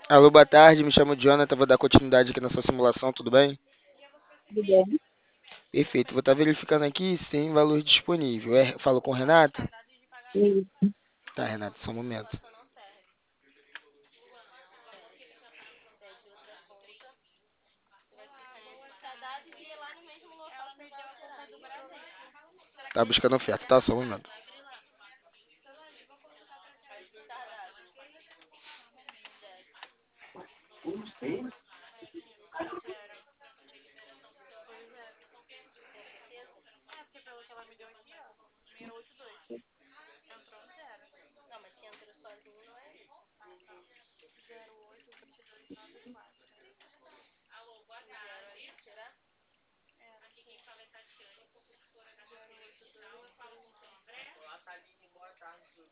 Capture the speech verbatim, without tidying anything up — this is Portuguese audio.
Alô, boa tarde, me chamo Jonathan, vou dar continuidade aqui na sua simulação, tudo bem? Tudo bem? Perfeito, vou estar verificando aqui se tem valor disponível. É, falo com o Renato? Isso. Tá, Renato, só um momento. Tá buscando oferta, tá? Só um momento.